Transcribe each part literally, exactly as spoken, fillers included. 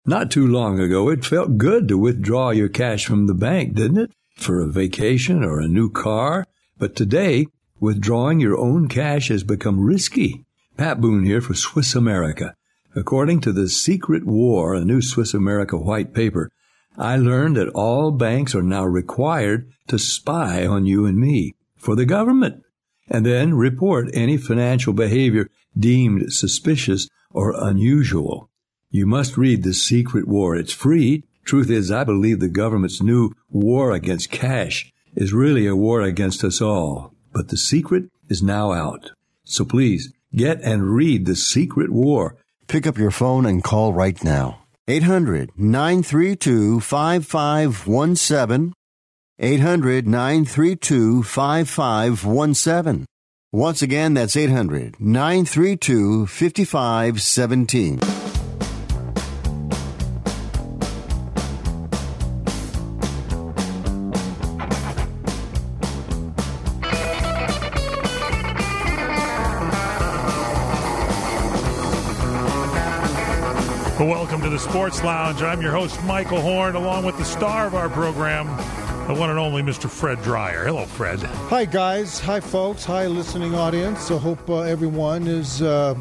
Not too long ago, it felt good to withdraw your cash from the bank, didn't it? For a vacation or a new car. But today, withdrawing your own cash has become risky. Pat Boone here for Swiss America. According to The Secret War, a new Swiss America white paper, I learned that all banks are now required to spy on you and me for the government, and then report any financial behavior deemed suspicious or unusual. You must read The Secret War. It's free. Truth is, I believe the government's new war against cash is really a war against us all. But the secret is now out. So please, get and read The Secret War. Pick up your phone and call right now. eight hundred, nine three two, five five one seven. eight hundred, nine three two, five five one seven. Once again, that's eight hundred, nine three two, five five one seven. Welcome to the Sports Lounge. I'm your host, Michael Horn, along with the star of our program, the one and only Mister Fred Dreyer. Hello, Fred. Hi, guys. Hi, folks. Hi, listening audience. I hope uh, everyone is uh,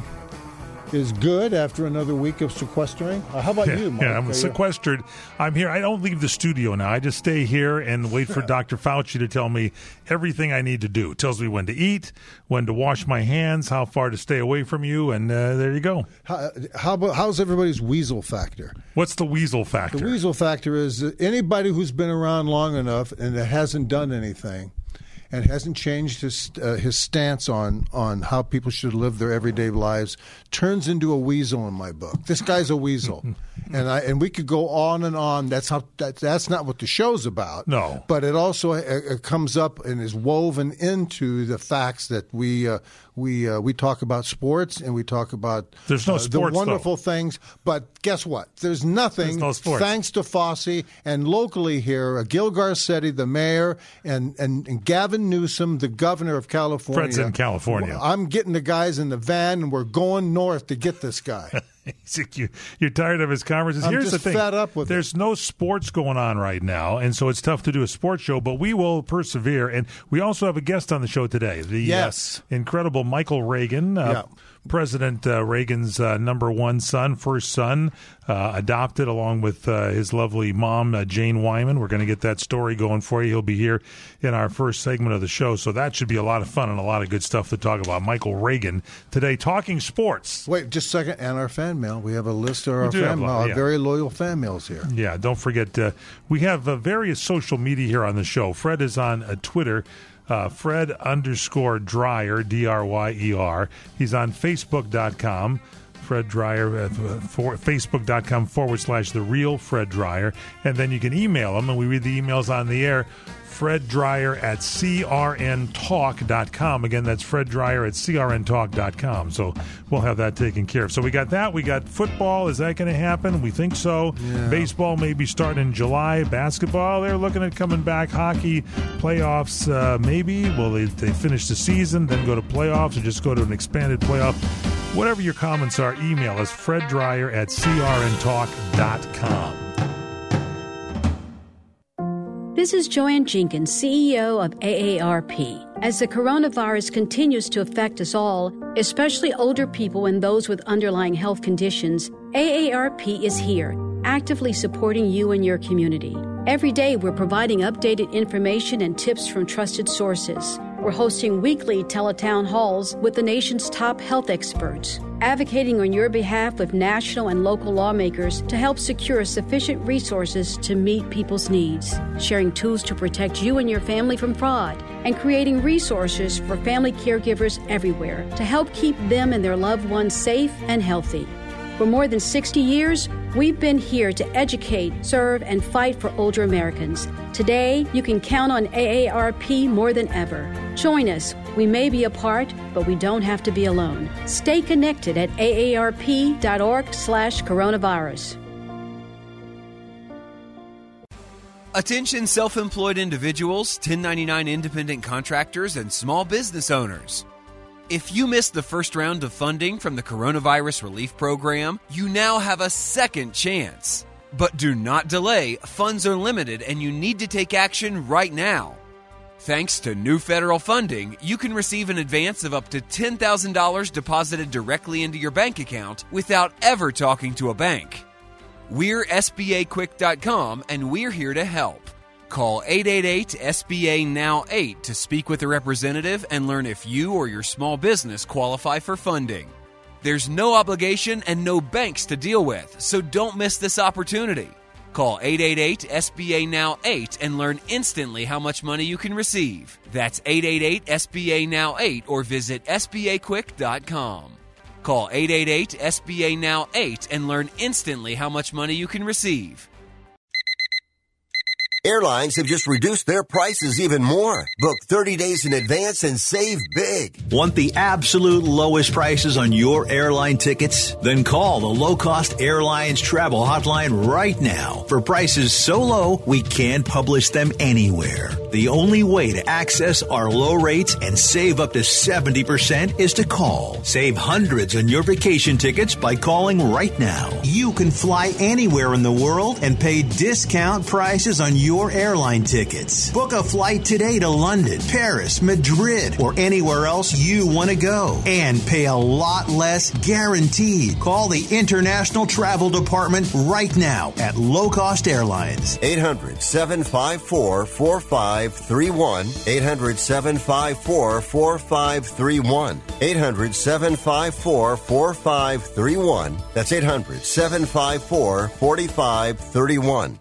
is good after another week of sequestering. Uh, how about yeah, you, Mike? Yeah, I'm sequestered. I'm here. I don't leave the studio now. I just stay here and wait for Doctor Fauci to tell me everything I need to do. It tells me when to eat, when to wash my hands, how far to stay away from you, and uh, there you go. How, how about, how's everybody's weasel factor? What's the weasel factor? The weasel factor is that anybody who's been around long enough and that hasn't done anything and hasn't changed his uh, his stance on, on how people should live their everyday lives turns into a weasel in my book. This guy's a weasel. and I and we could go on and on. That's how that, that's not what the show's about. No. But it also uh, it comes up and is woven into the facts that we uh, we uh, we talk about sports and we talk about There's no uh, sports, the wonderful though. things. But guess what? There's nothing. There's no sports. Thanks to Fosse and locally here, uh, Gil Garcetti, the mayor, and, and, and Gavin Newsom, the governor of California. Fred's in California. I'm getting the guys in the van, and we're going north to get this guy. You're tired of his conferences. I'm Here's just the thing. fed up with There's it. no sports going on right now, and so it's tough to do a sports show, but we will persevere. And we also have a guest on the show today, the Yes. uh, incredible Michael Reagan, uh, Yeah. President uh, Reagan's uh, number one son, first son, uh, adopted along with uh, his lovely mom, uh, Jane Wyman. We're going to get that story going for you. He'll be here in our first segment of the show, so that should be a lot of fun and a lot of good stuff to talk about. Michael Reagan today talking sports. Wait, just a second. And our fan mail. We have a list of our do have fan a mail, lot, our yeah. very loyal fan mails here. Yeah, don't forget, uh, we have uh, various social media here on the show. Fred is on uh, Twitter, uh, Fred underscore Dreyer, D R Y E R. He's on Facebook dot com, Fred Dreyer, uh, for, Facebook.com forward slash The Real Fred Dreyer. And then you can email him, and we read the emails on the air. Fred Dreyer at C R N talk dot com. Again, that's Fred Dreyer at C R N talk dot com. So we'll have that taken care of. So we got that. We got football. Is that going to happen? We think so. Yeah. Baseball may be starting in July. Basketball, they're looking at coming back. Hockey, playoffs, uh, maybe. Will they, they finish the season, then go to playoffs, or just go to an expanded playoff? Whatever your comments are, email us, Fred Dreyer at C R N talk dot com. This is Joanne Jenkins, C E O of A A R P. As the coronavirus continues to affect us all, especially older people and those with underlying health conditions, A A R P is here, actively supporting you and your community. Every day, we're providing updated information and tips from trusted sources. We're hosting weekly teletown halls with the nation's top health experts, advocating on your behalf with national and local lawmakers to help secure sufficient resources to meet people's needs, sharing tools to protect you and your family from fraud, and creating resources for family caregivers everywhere to help keep them and their loved ones safe and healthy. For more than sixty years, we've been here to educate, serve, and fight for older Americans. Today, you can count on A A R P more than ever. Join us. We may be apart, but we don't have to be alone. Stay connected at A A R P dot org slash coronavirus. Attention self-employed individuals, ten ninety-nine independent contractors, and small business owners. If you missed the first round of funding from the Coronavirus Relief Program, you now have a second chance. But do not delay. Funds are limited and you need to take action right now. Thanks to new federal funding, you can receive an advance of up to ten thousand dollars deposited directly into your bank account without ever talking to a bank. We're S B A quick dot com and we're here to help. Call eight eight eight S B A now eight to speak with a representative and learn if you or your small business qualify for funding. There's no obligation and no banks to deal with, so don't miss this opportunity. Call eight eight eight S B A now eight and learn instantly how much money you can receive. That's eight eight eight S B A now eight or visit S B A quick dot com. Call eight eight eight S B A now eight and learn instantly how much money you can receive. Airlines have just reduced their prices even more. Book thirty days in advance and save big. Want the absolute lowest prices on your airline tickets? Then call the Low Cost Airlines Travel Hotline right now for prices so low we can't publish them anywhere. The only way to access our low rates and save up to seventy percent is to call. Save hundreds on your vacation tickets by calling right now. You can fly anywhere in the world and pay discount prices on your your airline tickets. Book a flight today to London, Paris, Madrid, or anywhere else you want to go. And pay a lot less guaranteed. Call the International Travel Department right now at Low Cost Airlines. eight hundred, seven five four, four five three one. eight hundred, seven five four, four five three one. eight hundred, seven five four, four five three one. That's eight hundred, seven five four, four five three one.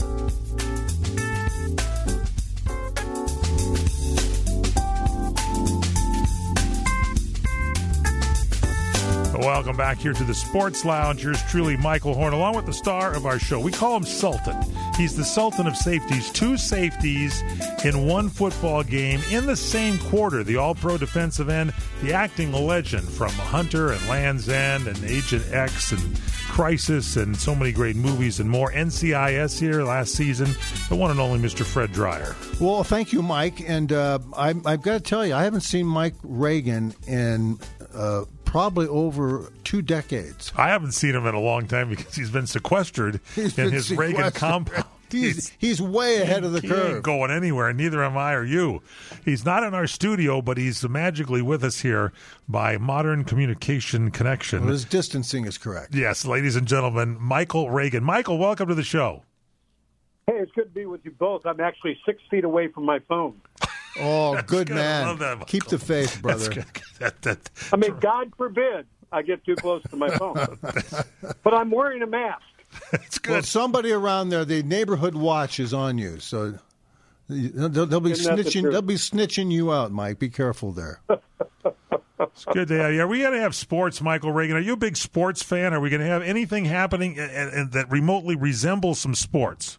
Welcome back here to the Sports Lounge. Yours truly, Michael Horn, along with the star of our show. We call him Sultan. He's the Sultan of safeties. Two safeties in one football game in the same quarter. The all-pro defensive end, the acting legend from Hunter and Land's End and Agent X and Crisis and so many great movies and more. N C I S here last season. The one and only Mister Fred Dreyer. Well, thank you, Mike. And uh, I, I've got to tell you, I haven't seen Mike Reagan in uh, probably over two decades. I haven't seen him in a long time because he's been sequestered he's in been his sequestered. Reagan compound. He's, he's way ahead of the he curve. Ain't going anywhere, neither am I or you. He's not in our studio, but he's magically with us here by Modern Communication Connection. Well, his distancing is correct. Yes, ladies and gentlemen, Michael Reagan. Michael, welcome to the show. Hey, it's good to be with you both. I'm actually six feet away from my phone. Oh, good, good. man. I love that, Keep the faith, brother. that, that, I mean, God forbid I get too close to my phone. But I'm wearing a mask. It's good. Well, somebody around there, the neighborhood watch is on you, so they'll, they'll be Isn't that the snitching. truth? They'll be snitching you out, Mike. Be careful there. It's good to have you. Are we going to have sports, Michael Reagan? Are you a big sports fan? Are we going to have anything happening and, and that remotely resembles some sports?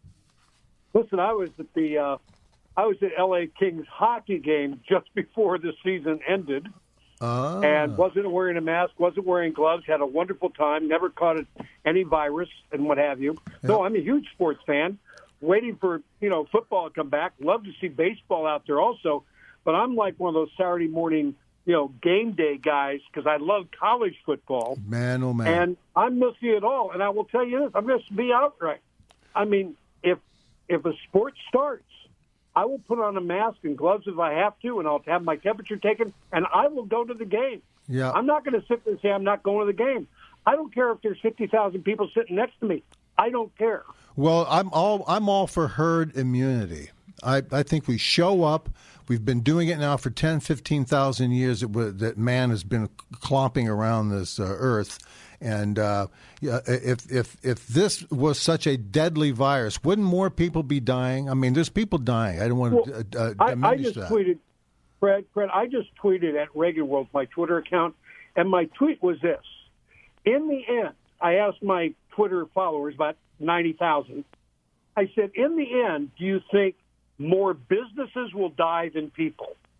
Listen, I was at the uh, I was at L A Kings hockey game just before the season ended. Ah. And wasn't wearing a mask, wasn't wearing gloves, had a wonderful time, never caught any virus and what have you. So I'm a huge sports fan, waiting for, you know, football to come back. Love to see baseball out there also. But I'm like one of those Saturday morning, you know, game day guys because I love college football. Man, oh, man. And I'm missing it all. And I will tell you this, I'm going to be outright. I mean, if if a sport starts, I will put on a mask and gloves if I have to, and I'll have my temperature taken, and I will go to the game. Yeah. I'm not going to sit there and say I'm not going to the game. I don't care if there's fifty thousand people sitting next to me. I don't care. Well, I'm all I'm all for herd immunity. I, I think we show up. We've been doing it now for ten, fifteen thousand years that, that man has been clomping around this uh, earth. And uh, yeah, if if if this was such a deadly virus, wouldn't more people be dying? I mean, there's people dying. I don't want well, to uh, I, diminish I just that. tweeted, Fred, Fred, I just tweeted at Reagan World, my Twitter account, and my tweet was this. In the end, I asked my Twitter followers, about ninety thousand, I said, in the end, do you think more businesses will die than people?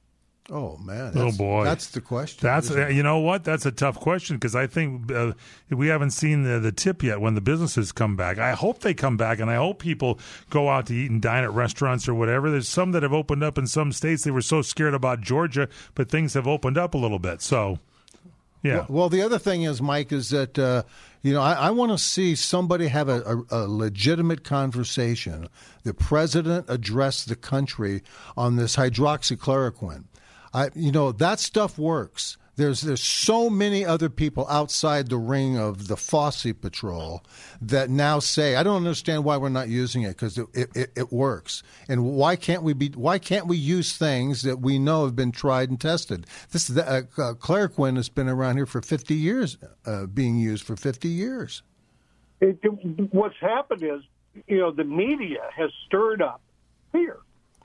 Oh, man. Oh, boy. That's the question. That's uh, You know what? That's a tough question because I think uh, we haven't seen the, the tip yet when the businesses come back. I hope they come back, and I hope people go out to eat and dine at restaurants or whatever. There's some that have opened up in some states. They were so scared about Georgia, but things have opened up a little bit. So, yeah. Well, well the other thing is, Mike, is that, uh, you know, I, I want to see somebody have a, a, a legitimate conversation. The president addressed the country on this hydroxychloroquine. I, you know, that stuff works. There's there's so many other people outside the ring of the Fosse Patrol that now say, I don't understand why we're not using it because it, it, it works. And why can't we be? Why can't we use things that we know have been tried and tested? This uh, uh, chloroquine has been around here for fifty years, uh, being used for fifty years. It, it, what's happened is, you know, the media has stirred up fear,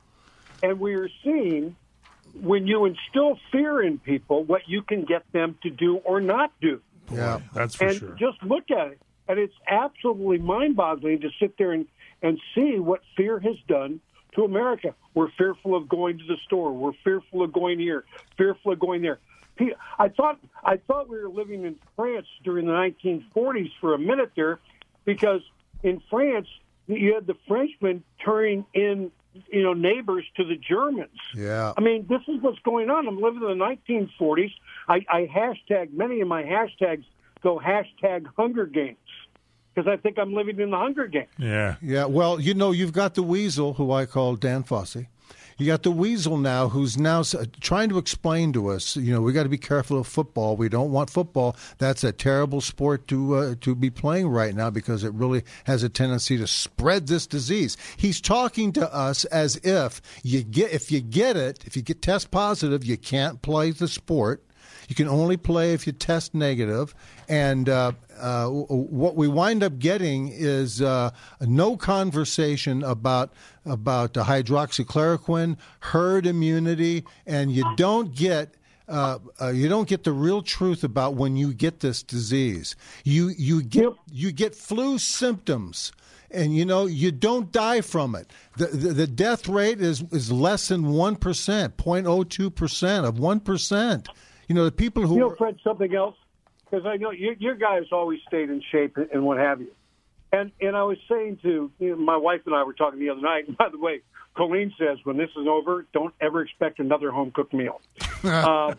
and we are seeing. When you instill fear in people, what you can get them to do or not do. Yeah, that's for and sure. Just look at it. And it's absolutely mind-boggling to sit there and, and see what fear has done to America. We're fearful of going to the store. We're fearful of going here, fearful of going there. I thought I thought we were living in France during the nineteen forties for a minute there, because in France, you had the Frenchmen turning in you know, neighbors to the Germans. Yeah. I mean, this is what's going on. I'm living in the nineteen forties. I, I hashtag, many of my hashtags go hashtag Hunger Games because I think I'm living in the Hunger Games. Yeah. Yeah, well, you know, you've got the weasel, who I call Dan Fosse. You got the weasel now who's now trying to explain to us, you know, we got to be careful of football. We don't want football. That's a terrible sport to uh, to be playing right now because it really has a tendency to spread this disease. He's talking to us as if you get if you get it, if you get test positive, you can't play the sport. You can only play if you test negative. And uh, uh, what we wind up getting is uh, no conversation about about uh, hydroxychloroquine, herd immunity, and you don't get uh, uh, you don't get the real truth about when you get this disease. You you get you get flu symptoms. And, you know, you don't die from it. The the, the death rate is, is less than one percent, zero point zero two percent of one percent. You know, the people who... You know, Fred, something else? Because I know you, your guys always stayed in shape and what have you. And and I was saying to, you know, my wife and I were talking the other night, and by the way, Colleen says, when this is over, don't ever expect another home-cooked meal. uh,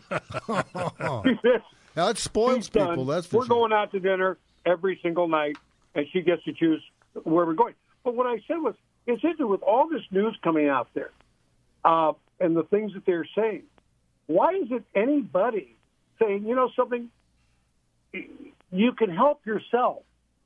that spoils people, that's for We're sure. going out to dinner every single night, and she gets to choose where we're going. But what I said was, it's interesting with all this news coming out there uh, and the things that they're saying, why is it anybody saying, you know something, you can help yourself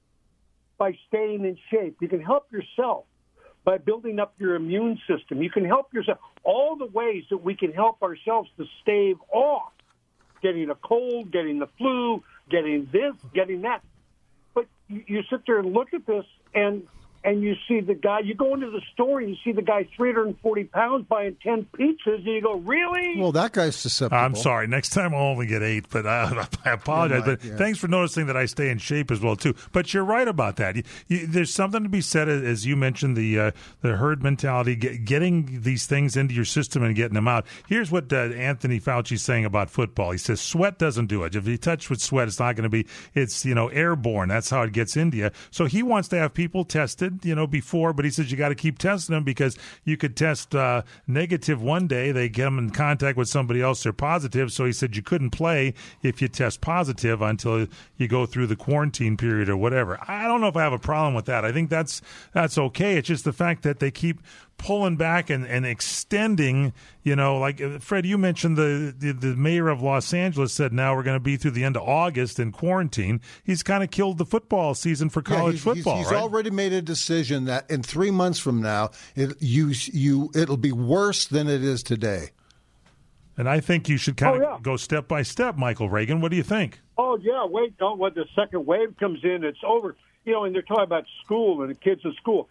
by staying in shape. You can help yourself by building up your immune system. You can help yourself. All the ways that we can help ourselves to stave off getting a cold, getting the flu, getting this, getting that. But you, you sit there and look at this, and and you see the guy, you go into the store and you see the guy three hundred forty pounds buying ten pizzas, and you go, really? Well, that guy's susceptible. I'm sorry. Next time I'll only get eight, but I, I apologize. Yeah, Mike, but yeah. thanks for noticing that I stay in shape as well, too. But you're right about that. You, you, there's something to be said, as you mentioned, the uh, the herd mentality, get, getting these things into your system and getting them out. Here's what uh, Anthony Fauci's saying about football. He says sweat doesn't do it. If you touch with sweat, it's not going to be, it's, you know, airborne. That's how it gets into you. So he wants to have people tested, you know, before, but he says you got to keep testing them because you could test uh, negative one day. They get them in contact with somebody else, they're positive. So he said you couldn't play if you test positive until you go through the quarantine period or whatever. I don't know if I have a problem with that. I think that's that's okay. It's just the fact that they keep pulling back and, and extending, you know, like Fred, you mentioned the, the, the mayor of Los Angeles said now we're going to be through the end of August in quarantine. He's kind of killed the football season for college yeah, he's, football, he's, he's right? already made a decision that in three months from now, it, you, you, it'll be worse than it is today. And I think you should kind of Oh, yeah. go step by step, Michael Reagan. What do you think? Oh, yeah, wait, don't, when the second wave comes in, it's over. You know, and they're talking about school and the kids in school.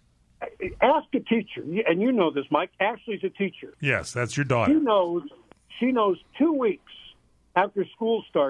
Ask a teacher, and you know this, Mike. Ashley's a teacher. Yes, that's your She daughter. knows, she knows two weeks after school starts,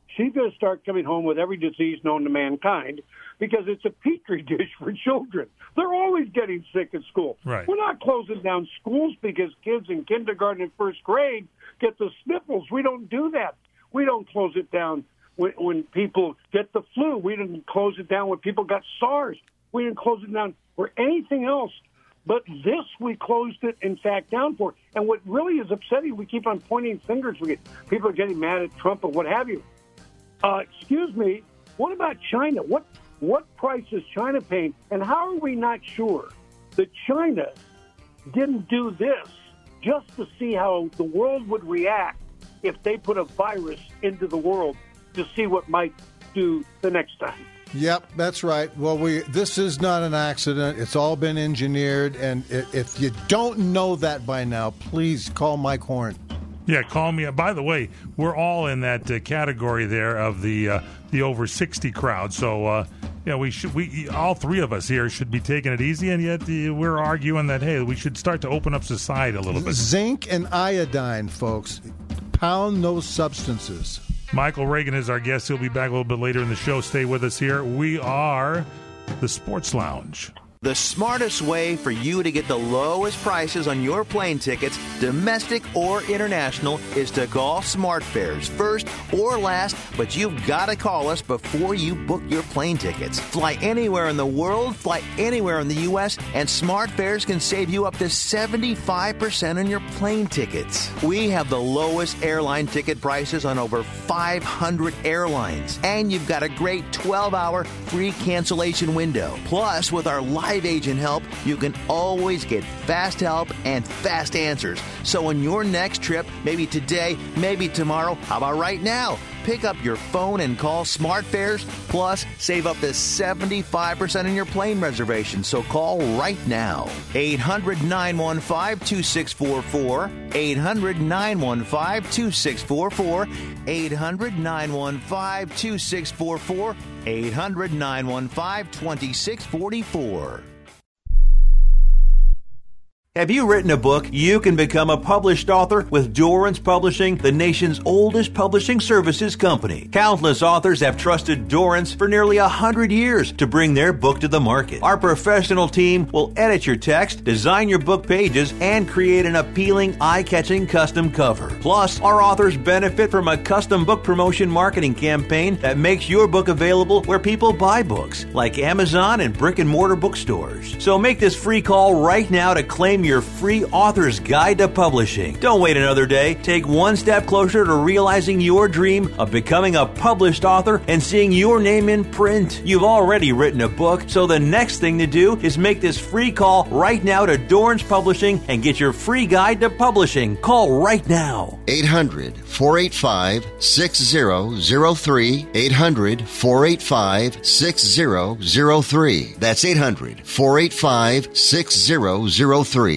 she's going to start coming home with every disease known to mankind because it's a petri dish for children. They're always getting sick at school. Right. We're not closing down schools because kids in kindergarten and first grade get the sniffles. We don't do that. We don't close it down when, when people get the flu. We didn't close it down when people got SARS. We didn't close it down for anything else. But this, we closed it, in fact, down for. And what really is upsetting, we keep on pointing fingers. We get, people are getting mad at Trump or what have you. Uh, excuse me, what about China? What what price is China paying? And how are we not sure that China didn't do this just to see how the world would react if they put a virus into the world to see what might do the next time? Yep, that's right. Well, we this is not an accident. It's all been engineered. And if you don't know that by now, please call Mike Horn. Yeah, call me. By the way, we're all in that uh, category there of the uh, the over sixty crowd. So, uh, yeah, we should we all three of us here should be taking it easy, and yet uh, we're arguing that hey, we should start to open up society a little bit. Zinc and iodine, folks. Pound those substances. Michael Reagan is our guest. He'll be back a little bit later in the show. Stay with us here. We are the Sports Lounge. The smartest way for you to get the lowest prices on your plane tickets, domestic or international, is to call SmartFares first or last, but you've got to call us before you book your plane tickets. Fly anywhere in the world, fly anywhere in the U S, and SmartFares can save you up to seventy-five percent on your plane tickets. We have the lowest airline ticket prices on over five hundred airlines, and you've got a great twelve-hour free cancellation window. Plus, with our live agent help, you can always get fast help and fast answers. So on your next trip, maybe today, maybe tomorrow, how about right now? Pick up your phone and call SmartFares, plus save up to seventy-five percent on your plane reservation. So call right now. eight hundred, nine one five, two six four four. eight hundred, nine one five, two six four four. eight hundred, nine one five, two six four four. eight hundred, nine one five, two six four four. Have you written a book? You can become a published author with Dorrance Publishing, the nation's oldest publishing services company. Countless authors have trusted Dorrance for nearly a hundred years to bring their book to the market. Our professional team will edit your text, design your book pages, and create an appealing, eye-catching custom cover. Plus, our authors benefit from a custom book promotion marketing campaign that makes your book available where people buy books, like Amazon and brick-and-mortar bookstores. So make this free call right now to claim your free author's guide to publishing. Don't wait another day. Take one step closer to realizing your dream of becoming a published author and seeing your name in print. You've already written a book, so the next thing to do is make this free call right now to Dorrance Publishing and get your free guide to publishing. Call right now. eight hundred, four eight five, six zero zero three. eight hundred, four eight five, six zero zero three. That's eight hundred, four eight five, six zero zero three.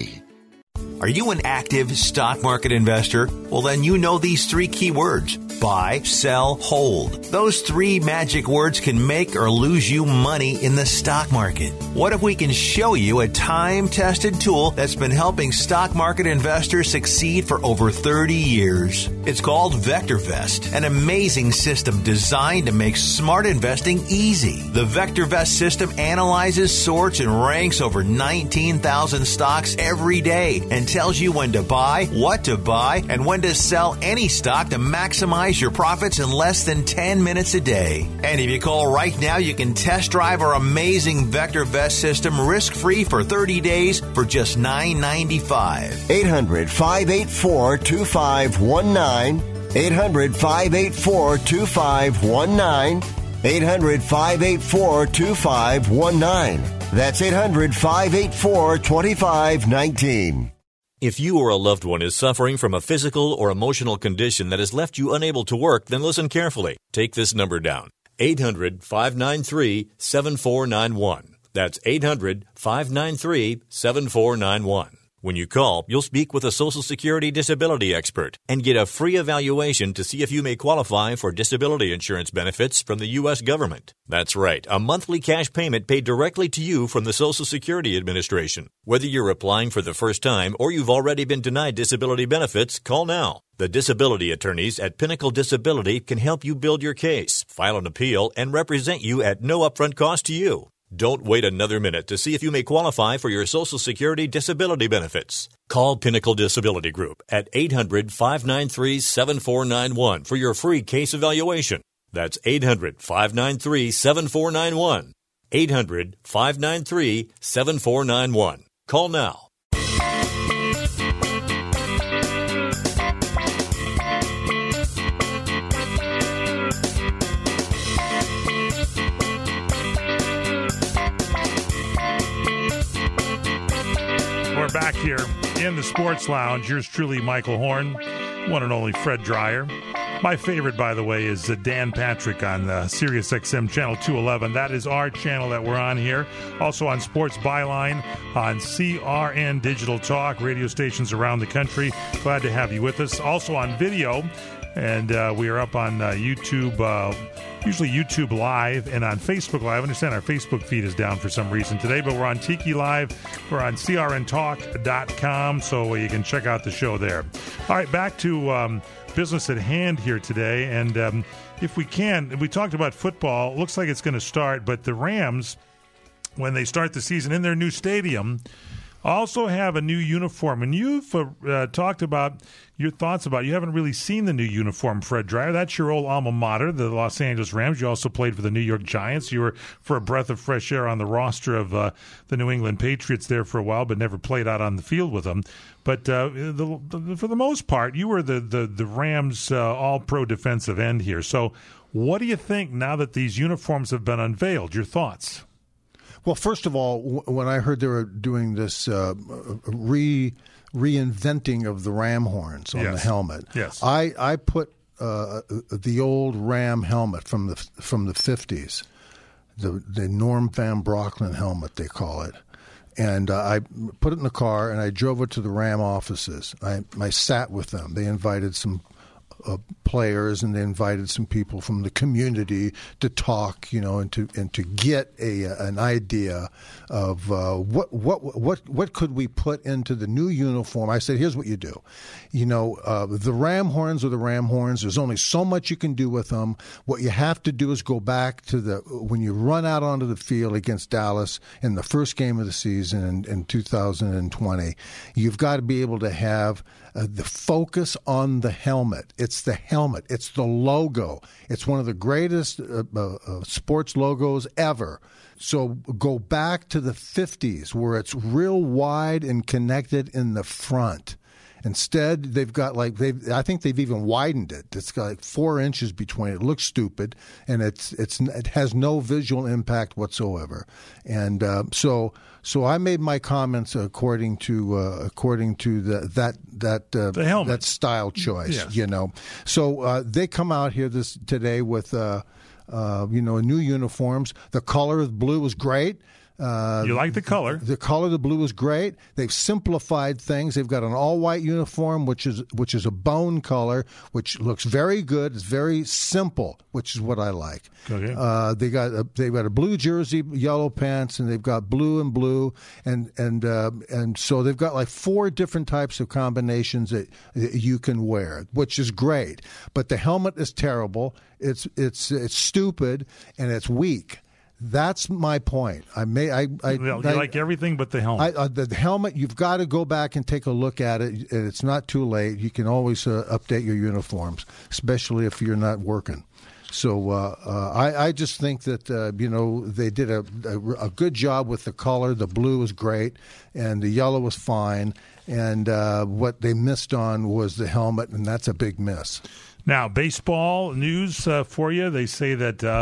Are you an active stock market investor? Well, then you know these three key words: buy, sell, hold. Those three magic words can make or lose you money in the stock market. What if we can show you a time-tested tool that's been helping stock market investors succeed for over thirty years? It's called VectorVest, an amazing system designed to make smart investing easy. The VectorVest system analyzes, sorts, and ranks over nineteen thousand stocks every day and tells you when to buy, what to buy, and when to sell any stock to maximize your profits in less than ten minutes a day. And if you call right now, you can test drive our amazing VectorVest system risk-free for thirty days for just nine ninety-five. eight hundred, five eight four, two five one nine. eight hundred, five eight four, two five one nine. eight hundred, five eight four, two five one nine. That's eight hundred, five eight four, two five one nine. If you or a loved one is suffering from a physical or emotional condition that has left you unable to work, then listen carefully. Take this number down: eight hundred, five nine three, seven four nine one. That's eight hundred, five nine three, seven four nine one. When you call, you'll speak with a Social Security disability expert and get a free evaluation to see if you may qualify for disability insurance benefits from the U S government. That's right, a monthly cash payment paid directly to you from the Social Security Administration. Whether you're applying for the first time or you've already been denied disability benefits, call now. The disability attorneys at Pinnacle Disability can help you build your case, file an appeal, and represent you at no upfront cost to you. Don't wait another minute to see if you may qualify for your Social Security disability benefits. Call Pinnacle Disability Group at eight hundred, five nine three, seven four nine one for your free case evaluation. That's eight hundred, five nine three, seven four nine one. eight hundred, five nine three, seven four nine one. Call now. We're back here in the Sports Lounge. Yours truly, Michael Horn, one and only Fred Dreyer. My favorite, by the way, is uh, Dan Patrick on uh, Sirius X M Channel two eleven. That is our channel that we're on here. Also on Sports Byline, on C R N Digital Talk, radio stations around the country. Glad to have you with us. Also on video, and uh, we are up on uh, YouTube, uh, usually YouTube Live, and on Facebook Live. I understand our Facebook feed is down for some reason today, but we're on Tiki Live. We're on C R N talk dot com, so you can check out the show there. All right, back to um, business at hand here today, and um, if we can, we talked about football. Looks like it's going to start, but the Rams, when they start the season in their new stadium, also have a new uniform. And you've uh, uh, talked about your thoughts about it. You haven't really seen the new uniform, Fred Dreyer. That's your old alma mater, the Los Angeles Rams. You also played for the New York Giants. You were, for a breath of fresh air, on the roster of uh, the New England Patriots there for a while, but never played out on the field with them. But uh, the, the, for the most part, you were the, the, the Rams' uh, all-pro defensive end here. So what do you think now that these uniforms have been unveiled? Your thoughts? Well, first of all, w- when I heard they were doing this uh, re reinventing of the ram horns on yes. the helmet, yes. I I put uh, the old ram helmet from the from the fifties, the the Norm Van Brocklin helmet they call it, and uh, I put it in the car and I drove it to the Ram offices. I I sat with them. They invited some Uh, players, and they invited some people from the community to talk, you know, and to and to get a an idea of uh, what what what what could we put into the new uniform. I said, here's what you do, you know, uh, the ram horns are the ram horns. There's only so much you can do with them. What you have to do is go back to the when you run out onto the field against Dallas in the first game of the season in, in two thousand twenty. You've got to be able to have uh, the focus on the helmet. It's the helmet. It's the logo. It's one of the greatest uh, uh, sports logos ever. So go back to the fifties where it's real wide and connected in the front. Instead, they've got like they've. I think they've even widened it. It's got like four inches between it. It looks stupid, and it's it's it has no visual impact whatsoever. And uh, so so I made my comments according to uh, according to the that that uh, the helmet. that style choice. Yes. You know, so uh, they come out here this today with uh, uh, you know new uniforms. The color of blue was great. Uh, you like the color. The color of the blue is great. They've simplified things. They've got an all-white uniform, which is which is a bone color, which looks very good. It's very simple, which is what I like. Okay. Uh, they got a, they've got a blue jersey, yellow pants, and they've got blue and blue, and and uh, and so they've got like four different types of combinations that, that you can wear, which is great. But the helmet is terrible. It's it's it's stupid and it's weak. That's my point. I may. I. I well, I, you like everything but the helmet. I, uh, the, the helmet. You've got to go back and take a look at it. And it's not too late. You can always uh, update your uniforms, especially if you're not working. So uh, uh, I, I just think that uh, you know they did a, a, a good job with the color. The blue was great, and the yellow was fine. And uh, what they missed on was the helmet, and that's a big miss. Now, baseball news uh, for you. They say that uh,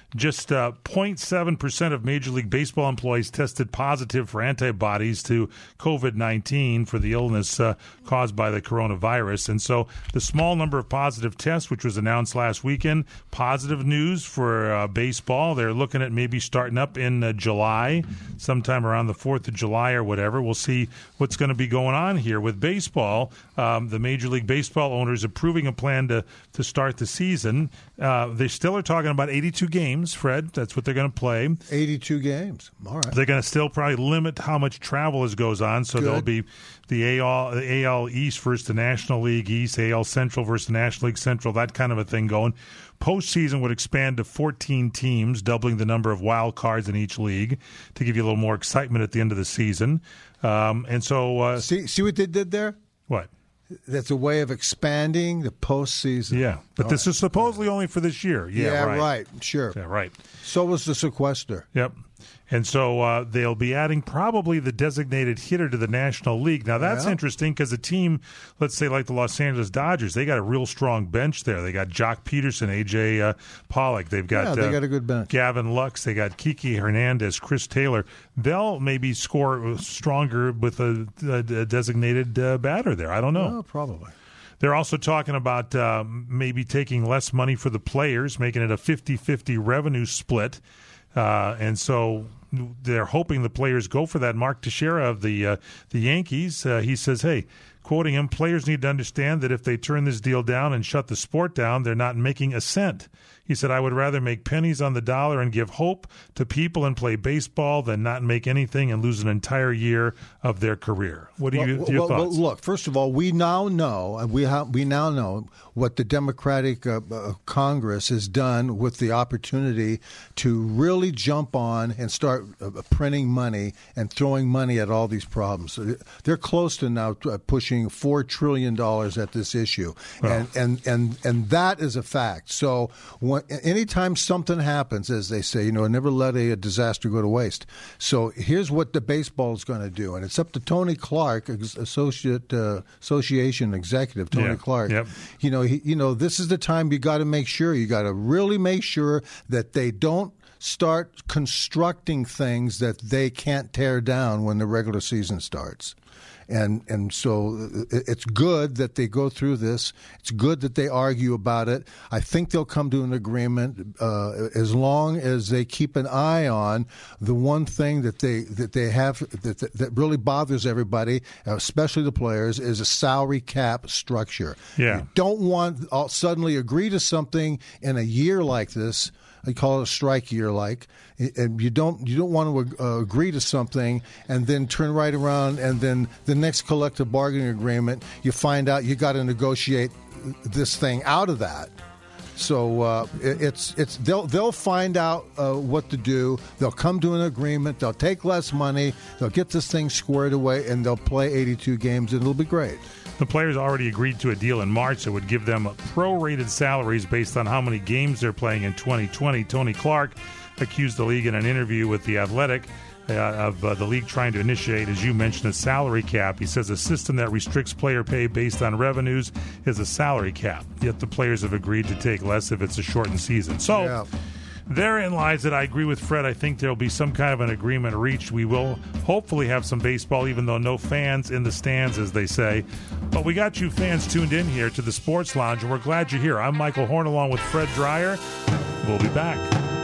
just uh, zero point seven percent of Major League Baseball employees tested positive for antibodies to COVID nineteen for the illness uh, caused by the coronavirus. And so the small number of positive tests, which was announced last weekend, positive news for uh, baseball. They're looking at maybe starting up in uh, July, sometime around the fourth of July or whatever. We'll see what's going to be going on here with baseball. Um, the Major League Baseball owners approving a plan to, to start the season. Uh, they still are talking about eighty-two games, Fred. That's what they're going to play. eighty-two games. All right. They're going to still probably limit how much travel as goes on. So Good. there'll be the A L, the A L East versus the National League East, A L Central versus the National League Central, that kind of a thing going. Postseason would expand to fourteen teams, doubling the number of wild cards in each league to give you a little more excitement at the end of the season. Um, and so, uh, see, see what they did there? What? That's a way of expanding the postseason. Yeah, but All this right. is supposedly only for this year. Yeah, yeah right. right. Sure. Yeah, right. So was the sequester. Yep. And so uh, they'll be adding probably the designated hitter to the National League. Now, that's Yeah. interesting because a team, let's say like the Los Angeles Dodgers, they got a real strong bench there. They got Jock Peterson, A J Uh, Pollock. They've got, Yeah, they uh, got a good bench. Gavin Lux. They got Kiki Hernandez, Chris Taylor. They'll maybe score stronger with a, a, a designated uh, batter there. I don't know. Oh, probably. They're also talking about uh, maybe taking less money for the players, making it a fifty-fifty revenue split. Uh, and so they're hoping the players go for that. Mark Teixeira of the uh, the Yankees, uh, he says, hey, quoting him, players need to understand that if they turn this deal down and shut the sport down, they're not making a cent. He said, I would rather make pennies on the dollar and give hope to people and play baseball than not make anything and lose an entire year of their career. What are you, well, your well, thoughts? Well, look, first of all, we now know, and we have, we now know what the Democratic uh, uh, Congress has done with the opportunity to really jump on and start uh, printing money and throwing money at all these problems. They're close to now uh, pushing four trillion dollars at this issue, Wow. and, and and and that is a fact. So when, anytime something happens, as they say, you know, never let a, a disaster go to waste. So here's what the baseball is going to do, and it's up to Tony Clark, associate uh, association executive Tony Yeah. Clark. Yep. You know, he, you know, this is the time you got to make sure you got to really make sure that they don't start constructing things that they can't tear down when the regular season starts. And and so it's good that they go through this. It's good that they argue about it. I think they'll come to an agreement uh, as long as they keep an eye on the one thing that they that they have that that really bothers everybody, especially the players, is a salary cap structure. Yeah. You don't want to suddenly agree to something in a year like this. They call it a strike year, like, and you don't you don't want to uh, agree to something and then turn right around and then the next collective bargaining agreement you find out you got to negotiate this thing out of that. So uh, it, it's it's they'll they'll find out uh, what to do. They'll come to an agreement. They'll take less money. They'll get this thing squared away, and they'll play eighty-two games, and it'll be great. The players already agreed to a deal in March that would give them prorated salaries based on how many games they're playing in twenty twenty. Tony Clark accused the league in an interview with The Athletic uh, of uh, the league trying to initiate, as you mentioned, a salary cap. He says a system that restricts player pay based on revenues is a salary cap, yet the players have agreed to take less if it's a shortened season. So Yeah. therein lies that I agree with Fred. I think there'll be some kind of an agreement reached. We will hopefully have some baseball, even though no fans in the stands, as they say. But we got you fans tuned in here to the Sports Lounge, and we're glad you're here. I'm Michael Horn along with Fred Dreyer. We'll be back.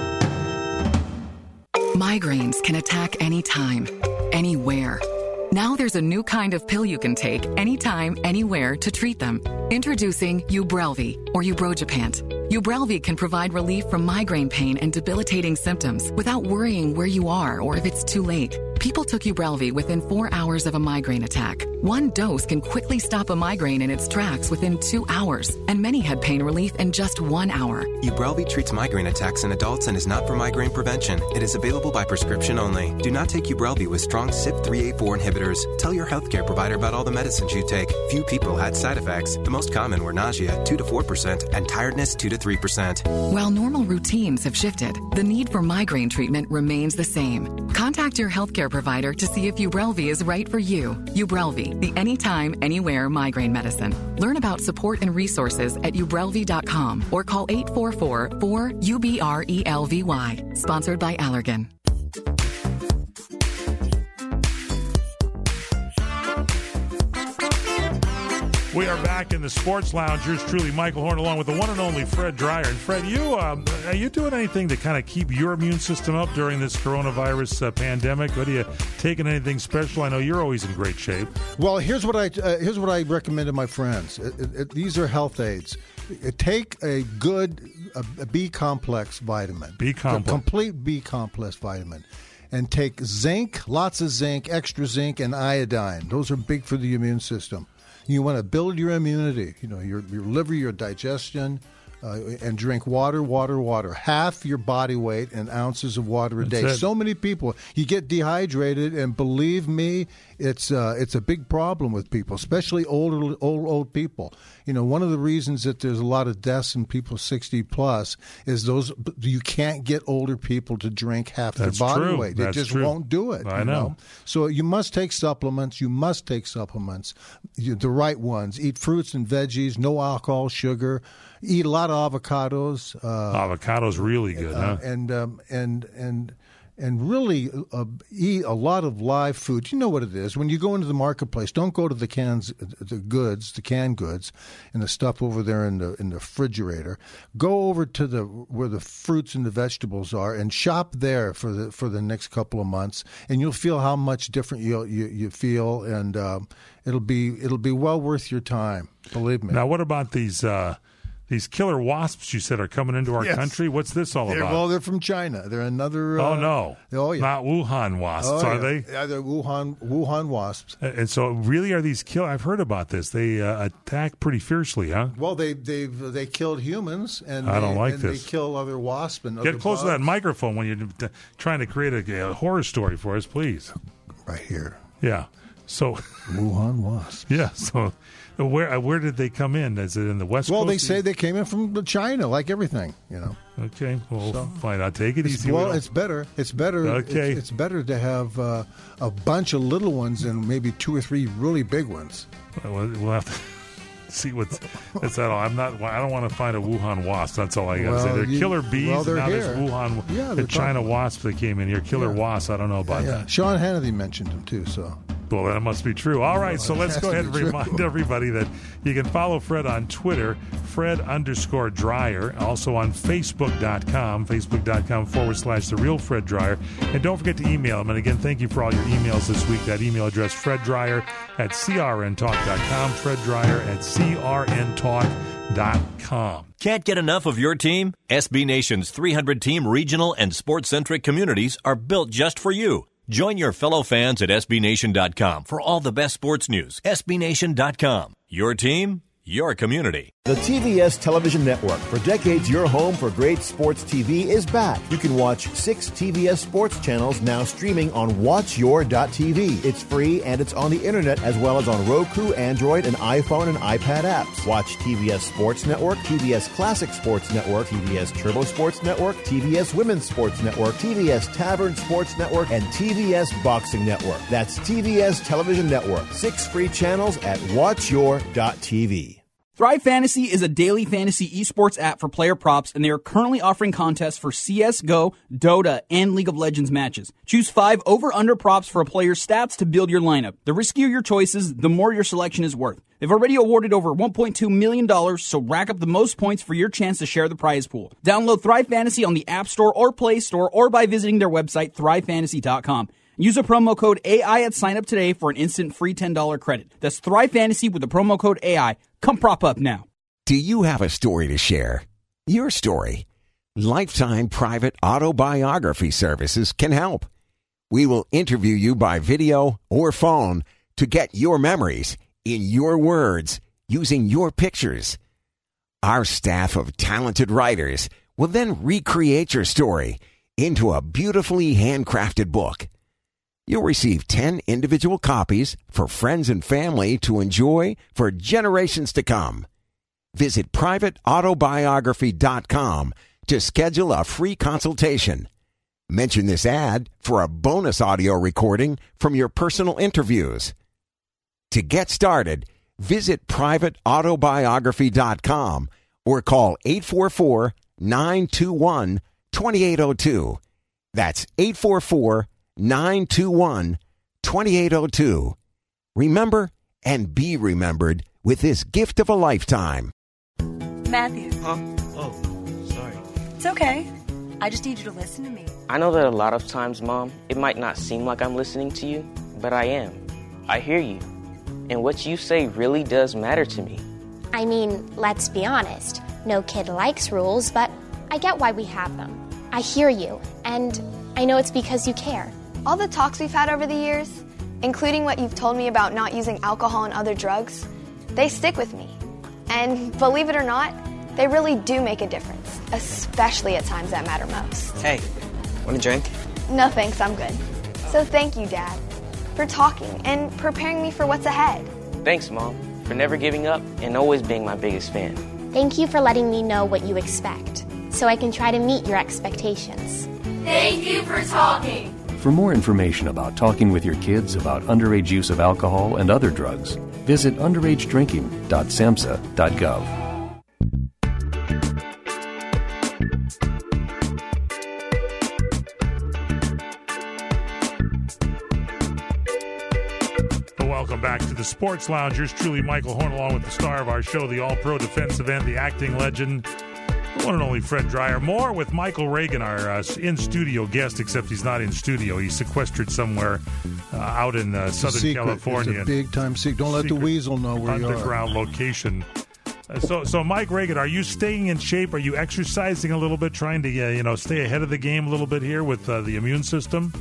Migraines can attack anytime, anywhere. Now there's a new kind of pill you can take anytime, anywhere to treat them. Introducing Ubrelvy or Ubrogepant. Ubrelvy can provide relief from migraine pain and debilitating symptoms without worrying where you are or if it's too late. People took Ubrelvy within four hours of a migraine attack. One dose can quickly stop a migraine in its tracks within two hours, and many had pain relief in just one hour. Ubrelvy treats migraine attacks in adults and is not for migraine prevention. It is available by prescription only. Do not take Ubrelvy with strong C Y P three A four inhibitors. Tell your healthcare provider about all the medicines you take. Few people had side effects. The most common were nausea, two to four percent, and tiredness, two to three percent. While normal routines have shifted, the need for migraine treatment remains the same. Contact your healthcare provider to see if Ubrelvy is right for you. Ubrelvy, the anytime, anywhere migraine medicine. Learn about support and resources at ubrelvy dot com or call eight four four, four, U B R E L V Y. Sponsored by Allergan. We are back in the Sports Lounge. Yours truly, Michael Horn, along with the one and only Fred Dryer. And Fred, you um, are you doing anything to kind of keep your immune system up during this coronavirus uh, pandemic? What are you taking anything special? I know you're always in great shape. Well, here's what I uh, here's what I recommend to my friends. It, it, it, these are health aids. It, take a good a, a B complex vitamin, B complex, a complete B complex vitamin. And take zinc, lots of zinc, extra zinc, and iodine. Those are big for the immune system. You want to build your immunity, you know, your your liver, your digestion, uh, and drink water, water, water. Half your body weight in ounces of water a That's day. it. So many people, you get dehydrated, and believe me, it's uh, it's a big problem with people, especially older old old people. You know, one of the reasons that there's a lot of deaths in people sixty plus is those you can't get older people to drink half That's their body true. weight. They That's just true. won't do it. I you know. know. So you must take supplements. You must take supplements, you, the right ones. Eat fruits and veggies, no alcohol, sugar. Eat a lot of avocados. Uh, Avocado's really good, uh, huh? And um, and and and really uh, eat a lot of live food. You know what it is. When you go into the marketplace, don't go to the cans, the goods, the canned goods, and the stuff over there in the in the refrigerator. Go over to the where the fruits and the vegetables are, and shop there for the for the next couple of months, and you'll feel how much different you you, you feel, and um, it'll be it'll be well worth your time. Believe me. Now, what about these? Uh, These killer wasps you said are coming into our Yes. country. What's this all They're, about? well, they're from China. They're another. oh Uh, no! Oh yeah. Not Wuhan wasps, Oh, are yeah. they? Yeah, they're Wuhan Wuhan wasps. And so, really, are these kill? I've heard about this. They uh, attack pretty fiercely, huh? Well, they they they killed humans, and I they, don't like and this. They kill other wasps and other Get close to that bugs. microphone when you're t- trying to create a, a horror story for us, please. Right here. Yeah. So Wuhan wasps. Yeah. So where uh, where did they come in? Is it in the West Well, Coast? they say they came in from China, like everything, you know. Okay. Well, So- fine. I'll take it It's, easy. We well, don't- it's better. It's better. Okay. It's, it's better to have uh, a bunch of little ones and maybe two or three really big ones. We'll we'll have to see what's that's that. I'm not. I don't want to find a Wuhan wasp. That's all I got to Well, say. They're you- killer bees. well, and they're now here. there's Wuhan. Yeah, the they're China talking- wasps that came in here. Killer Yeah. wasps. I don't know about Yeah, that. Sean Hannity mentioned them too. So Well, that must be true. All right, so it let's has go to ahead and be true. remind everybody that you can follow Fred on Twitter, Fred underscore Dryer, also on Facebook.com, Facebook.com forward slash The Real Fred Dryer. And don't forget to email him. And again, thank you for all your emails this week. That email address, Fred Dryer at C R N talk dot com, Fred Dryer at C R N talk dot com. Can't get enough of your team? S B Nation's three hundred team regional and sports-centric communities are built just for you. Join your fellow fans at S B Nation dot com for all the best sports news. S B Nation dot com. Your team, your community. The T V S Television Network, for decades your home for great sports T V, is back. You can watch six T V S sports channels now streaming on watch your dot T V. It's free and it's on the internet as well as on Roku, Android, and iPhone and iPad apps. Watch T V S Sports Network, T V S Classic Sports Network, T V S Turbo Sports Network, T V S Women's Sports Network, T V S Tavern Sports Network, and T V S Boxing Network. That's T V S Television Network. Six free channels at watch your dot T V. Thrive Fantasy is a daily fantasy esports app for player props, and they are currently offering contests for C S G O, Dota, and League of Legends matches. Choose five over-under props for a player's stats to build your lineup. The riskier your choices, the more your selection is worth. They've already awarded over one point two million dollars, so rack up the most points for your chance to share the prize pool. Download Thrive Fantasy on the App Store or Play Store, or by visiting their website, thrive fantasy dot com. Use a promo code A I at sign up today for an instant free ten dollars credit. That's Thrive Fantasy with the promo code A I. Come prop up now. Do you have a story to share? Your story. Lifetime Private Autobiography Services can help. We will interview you by video or phone to get your memories in your words using your pictures. Our staff of talented writers will then recreate your story into a beautifully handcrafted book. You'll receive ten individual copies for friends and family to enjoy for generations to come. Visit private autobiography dot com to schedule a free consultation. Mention this ad for a bonus audio recording from your personal interviews. To get started, visit private autobiography dot com or call eight four four, nine two one, two eight zero two. That's eight four four, nine two one, two eight zero two. Remember and be remembered with this gift of a lifetime. Matthew. Huh? Oh, sorry. It's okay. I just need you to listen to me. I know that a lot of times, Mom, it might not seem like I'm listening to you, but I am. I hear you. And what you say really does matter to me. I mean, let's be honest. No kid likes rules, but I get why we have them. I hear you, and I know it's because you care. All the talks we've had over the years, including what you've told me about not using alcohol and other drugs, they stick with me. And believe it or not, they really do make a difference, especially at times that matter most. Hey, want a drink? No thanks, I'm good. So thank you, Dad, for talking and preparing me for what's ahead. Thanks, Mom, for never giving up and always being my biggest fan. Thank you for letting me know what you expect, so I can try to meet your expectations. Thank you for talking. For more information about talking with your kids about underage use of alcohol and other drugs, visit underage drinking dot samhsa dot gov. Welcome back to the Sports Lounge. Yours truly, Michael Horn, along with the star of our show, the All-Pro defensive end, the acting legend, the one and only Fred Dreyer. More with Michael Reagan, our uh, in-studio guest, except he's not in studio. He's sequestered somewhere uh, out in uh, Southern secret. California. It's a big-time secret. Don't let the weasel know where you are. Underground location. Uh, so, so Mike Reagan, are you staying in shape? Are you exercising a little bit, trying to uh, you know stay ahead of the game a little bit here with uh, the immune system?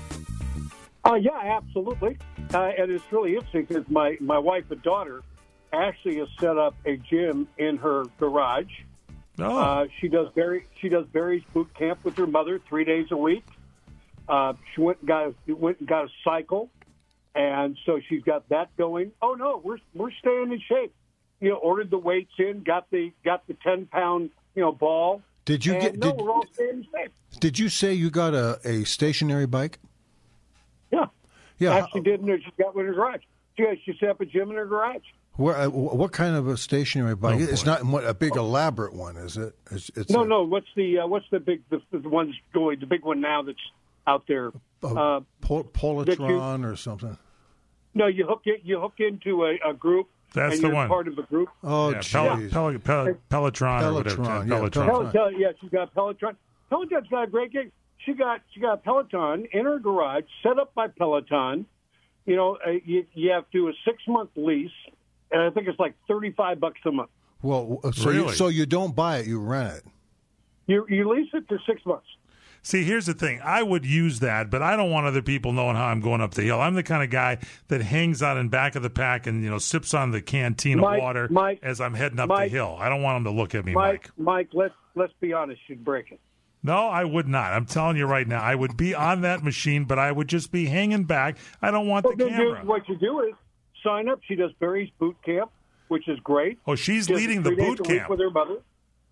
Uh, yeah, absolutely. Uh, and it's really interesting because my, my wife and daughter actually has set up a gym in her garage. Oh. Uh, she does Barry, she does Barry's boot camp with her mother three days a week. Uh, she went and got a, went and got a cycle, and so she's got that going. Oh no, we're we're staying in shape. You know, ordered the weights in, got the got the ten pound you know ball. Did you and get? No, did, we're all staying in shape. Did you say you got a, a stationary bike? Yeah. Yeah. Actually did, and she got one in her garage. She, she set up a gym in her garage. Where, uh, what kind of a stationary bike? Oh, it's not a big elaborate one, is it? It's, it's no, a, no. What's the uh, what's the big the, the one's going the big one now that's out there? Uh, Pol- Politron you, or something. No, you hook it. You hook into a, a group. That's and the you're one. Part of a group. Oh, yeah, Pel- Pel- Pel- Pelotron, or whatever. Pelotron, Yeah, yeah, Pelotron. Pel- Pel- yeah, she got Peloton. Peloton's got a great gig. She got she got Peloton in her garage, set up by Peloton. You know, uh, you, you have to do a six month lease, and I think it's like thirty five bucks a month. Well, so Really? you, so you don't buy it, you rent it. You you lease it for six months. See, here's the thing. I would use that, but I don't want other people knowing how I'm going up the hill. I'm the kind of guy that hangs out in back of the pack and, you know, sips on the canteen Mike, of water Mike, as I'm heading up Mike, the hill. I don't want them to look at me, Mike, Mike. Mike, let's let's be honest. You'd break it. No, I would not. I'm telling you right now. I would be on that machine, but I would just be hanging back. I don't want Well, the then camera. do- what you do is sign up. She does Barry's boot camp, which is great. Oh, she's She does leading the three days boot a week camp. with her mother.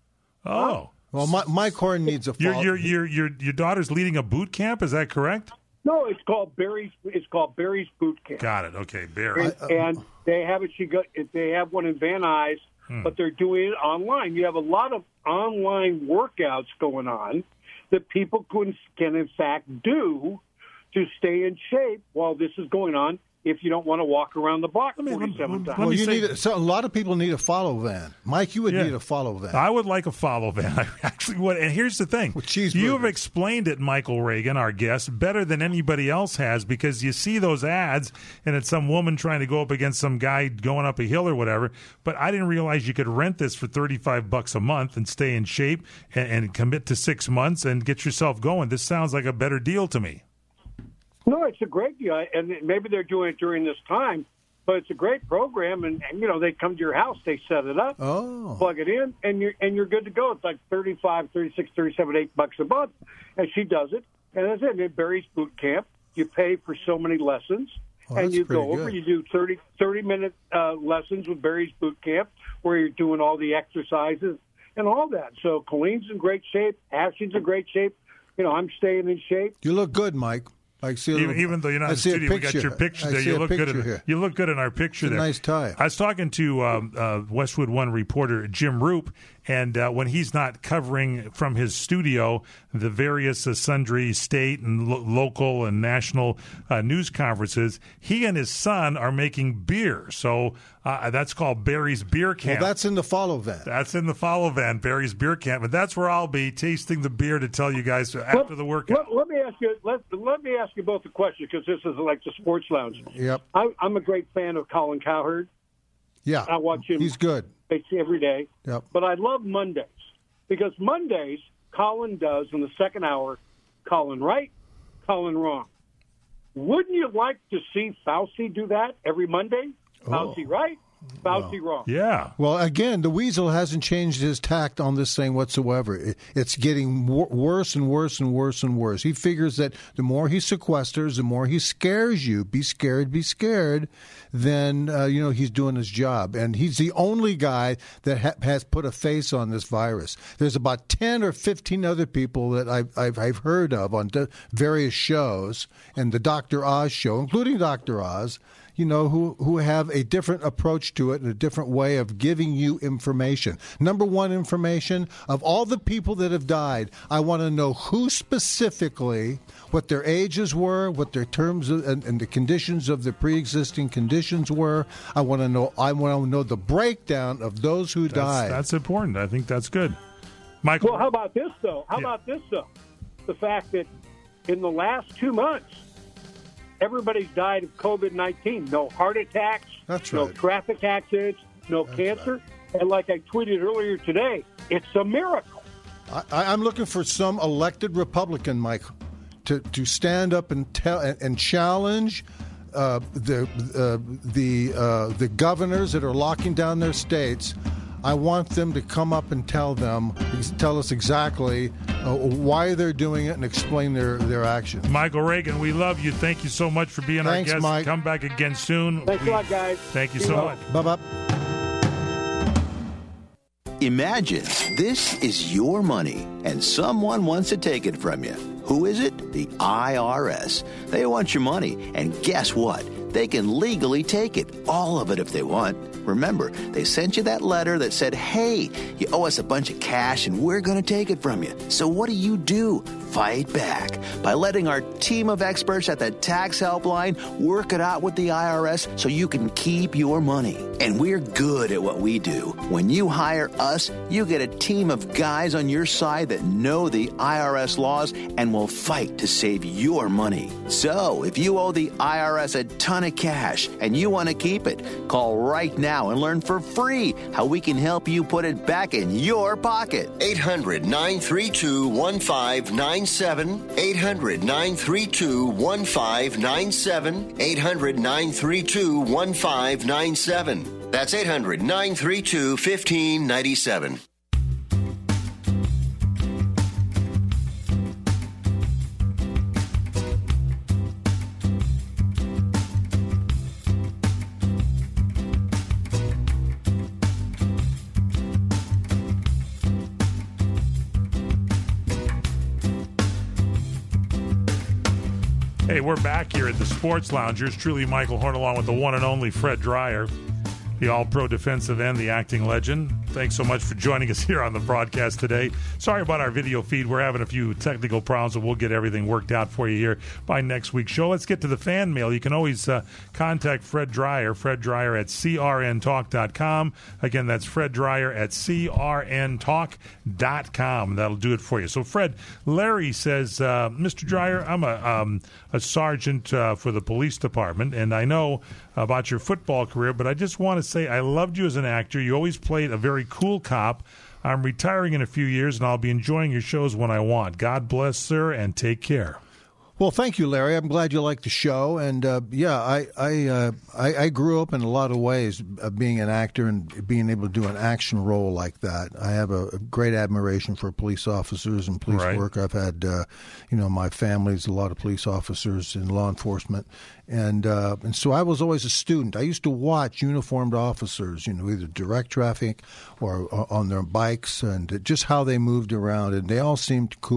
Oh. Well, my, Mike Horn needs a Your follow- your your your your daughter's leading a boot camp, is that correct? No, it's called Barry's. It's called Barry's boot camp. Got it. Okay, Barry. And, and they have it. She got. They have one in Van Nuys, Hmm. but they're doing it online. You have a lot of online workouts going on that people can, can in fact do to stay in shape while this is going on. If you don't want to walk around the block forty-seven times, Well, you need a, so a lot of people need a follow van. Mike, you would Yeah. need a follow van. I would like a follow van. I actually would. And here's the thing. You have explained it, Michael Reagan, our guest, better than anybody else has, because you see those ads and it's some woman trying to go up against some guy going up a hill or whatever. But I didn't realize you could rent this for thirty-five bucks a month and stay in shape and, and commit to six months and get yourself going. This sounds like a better deal to me. no, it's a great deal, and maybe they're doing it during this time. But it's a great program, and, and you know they come to your house, they set it up, oh. plug it in, and you're and you're good to go. It's like thirty-five, thirty-six, thirty-seven, eight bucks a month, and she does it, and that's it. And it Barry's boot camp. You pay for so many lessons, Oh, and that's you pretty go over. good. You do thirty, thirty minute uh, lessons with Barry's boot camp, where you're doing all the exercises and all that. So Colleen's in great shape, Ashley's in great shape. you know, I'm staying in shape. You look good, Mike. I see a even, little, even though you're not I in the see a studio, we got picture. your picture I there. see You a look good. picture In, here. you look good in our picture It's a there. nice tie. I was talking to um, uh, Westwood One reporter Jim Roop, and uh, when he's not covering from his studio the various uh, sundry state and lo- local and national uh, news conferences, he and his son are making beer. So uh, that's called Barry's Beer Camp. Well, that's in the follow van. That's in the follow van, Barry's Beer Camp, and that's where I'll be tasting the beer to tell you guys after let, the workout. Let, let me ask you. Let, let me ask you both a question because this is like the sports lounge. Yep. I, I'm a great fan of Colin Cowherd. Yeah. I watch him. He's good. Basically every day. Yep. But I love Mondays because Mondays Colin does in the second hour, Colin right, Colin wrong. Wouldn't you like to see Fauci do that every Monday? Fauci Oh. right, Fauci wrong. Yeah. Well, again, the weasel hasn't changed his tact on this thing whatsoever. It, it's getting wor- worse and worse and worse and worse. He figures that the more he sequesters, the more he scares you, be scared, be scared, then, uh, you know, he's doing his job. And he's the only guy that ha- has put a face on this virus. There's about ten or fifteen other people that I've, I've, I've heard of on d- various shows, and the Doctor Oz show, including Doctor Oz, you know, who, who have a different approach to it and a different way of giving you information. Number one information, of all the people that have died, I want to know who specifically, what their ages were, what their terms of, and, and the conditions of the pre-existing conditions were. I want to know, I want to know the breakdown of those who That's, died. that's important. I think that's good. Michael. Well, how about this, though? How Yeah. about this, though? The fact that in the last two months, everybody's died of COVID nineteen. No heart attacks. That's no right. traffic accidents. No cancer. And like I tweeted earlier today, it's a miracle. I, I'm looking for some elected Republican, Mike, to, to stand up and tell and, and challenge uh, the uh, the uh, the governors that are locking down their states. I want them to come up and tell them, tell us exactly uh, why they're doing it and explain their, their actions. Michael Reagan, we love you. Thank you so much for being Thanks, our guest. Mike. Come back again soon. Thanks We- a lot, guys. Thank you Be so well. much. Bye-bye. Imagine this is your money and someone wants to take it from you. Who is it? The I R S. They want your money, and guess what? They can legally take it, all of it if they want. Remember, they sent you that letter that said, hey, you owe us a bunch of cash and we're going to take it from you. So what do you do? Fight back by letting our team of experts at the tax helpline work it out with the I R S so you can keep your money. And we're good at what we do. When you hire us, you get a team of guys on your side that know the I R S laws and will fight to save your money. So if you owe the I R S a ton of cash and you want to keep it, call right now and learn for free how we can help you put it back in your pocket. eight hundred nine three two one five nine seven. eight hundred nine three two one five nine seven. eight hundred nine three two one five nine seven. That's eight hundred nine three two one five nine seven. Hey, we're back here at the Sports Lounge. Yours truly, Michael Horn, along with the one and only Fred Dreyer, the all-pro defensive end, the acting legend. Thanks so much for joining us here on the broadcast today. Sorry about our video feed. We're having a few technical problems, and we'll get everything worked out for you here by next week's show. Let's get to the fan mail. You can always uh, contact Fred Dreyer, Fred Dreyer at c r n talk dot com. Again, that's Fred Dreyer at c r n talk dot com. That'll do it for you. So, Fred, Larry says, uh, Mister Dreyer, I'm a, um, a sergeant uh, for the police department, and I know about your football career, but I just want to say I loved you as an actor. You always played a very cool cop. I'm retiring in a few years, and I'll be enjoying your shows when I want. God bless, sir, and take care. Well, thank you, Larry. I'm glad you like the show, and uh, yeah, I I, uh, I I grew up in a lot of ways uh, being an actor and being able to do an action role like that. I have a, a great admiration for police officers and police Right. work. I've had, uh, you know, my family's a lot of police officers in law enforcement, and uh, and so I was always a student. I used to watch uniformed officers, you know, either direct traffic or, or on their bikes, and just how they moved around, and they all seemed cool.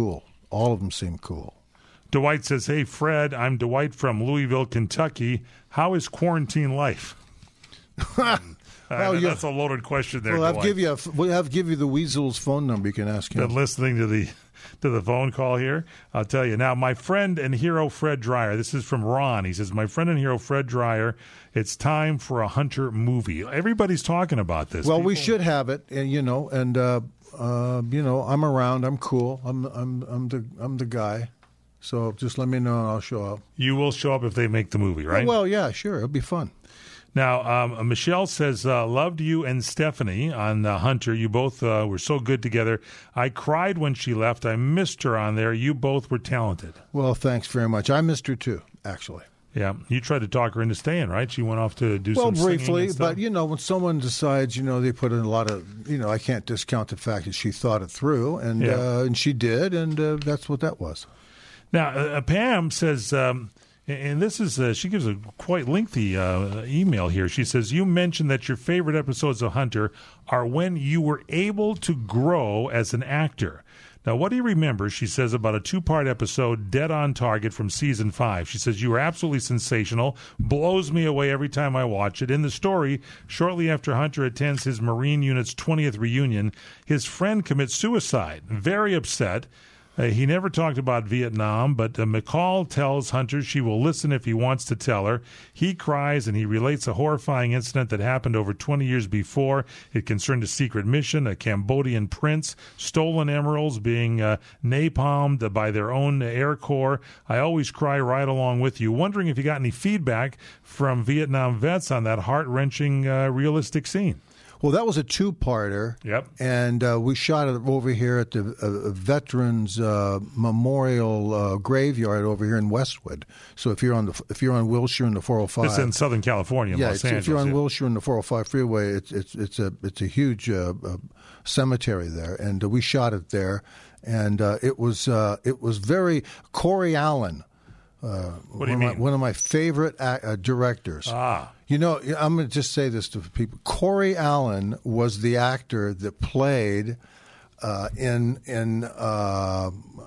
All of them seem cool. Dwight says, "Hey, Fred, I'm Dwight from Louisville, Kentucky. How is quarantine life?" well, uh, that's a loaded question there. Well, I'll Dwight. give you a, we'll have give you the Weasel's phone number. You can ask him. Been listening to the to the phone call here. I'll tell you now. My friend and hero Fred Dreyer. This is from Ron. He says, "My friend and hero Fred Dreyer. It's time for a Hunter movie." Everybody's talking about this. Well, People... we should have it, and you know, and uh, uh, you know, I'm around. I'm cool. I'm I'm I'm the I'm the guy. So just let me know, and I'll show up. You will show up if they make the movie, right? Well, yeah, sure. It'll be fun. Now, um, Michelle says, uh, loved you and Stephanie on uh, Hunter. You both uh, were so good together. I cried when she left. I missed her on there. You both were talented. Well, thanks very much. I missed her, too, actually. Yeah. You tried to talk her into staying, right? She went off to do well, some singing briefly, and stuff. But, you know, when someone decides, you know, they put in a lot of, you know, I can't discount the fact that she thought it through, and, Yeah. uh, and she did, and uh, that's what that was. Now, uh, Pam says... Um, And this is, uh, she gives a quite lengthy uh, email here. She says, you mentioned that your favorite episodes of Hunter are when you were able to grow as an actor. Now, what do you remember, she says, about a two-part episode, Dead on Target, from season five? She says, you were absolutely sensational, blows me away every time I watch it. In the story, shortly after Hunter attends his Marine unit's twentieth reunion, his friend commits suicide. Very upset. Uh, he never talked about Vietnam, but uh, McCall tells Hunter she will listen if he wants to tell her. He cries, and he relates a horrifying incident that happened over twenty years before. It concerned a secret mission, a Cambodian prince, stolen emeralds being uh, napalmed by their own Air Corps. I always cry right along with you. Wondering if you got any feedback from Vietnam vets on that heart-wrenching, uh, realistic scene. Well, that was a two-parter. Yep. And uh, we shot it over here at the uh, Veterans uh, Memorial uh, Graveyard over here in Westwood. So if you're on the if you're on Wilshire in the four oh five, It's in Southern California, yeah, Los it's, Angeles. if you're on yeah. Wilshire in the four oh five freeway, it's it's it's a it's a huge uh, uh, cemetery there, and uh, we shot it there, and uh, it was uh, it was very Corey Allen. Uh, what do you one mean? Of my, one of my favorite uh, directors. Ah. You know, I'm going to just say this to people. Corey Allen was the actor that played uh, in in uh,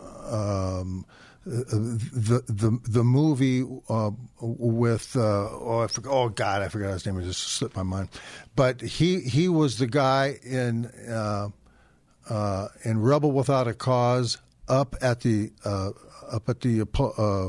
um, the the the movie uh, with uh, oh I forgot, oh God I forgot his name. It just slipped my mind. But he he was the guy in uh, uh, in Rebel Without a Cause up at the uh, up at the uh, uh,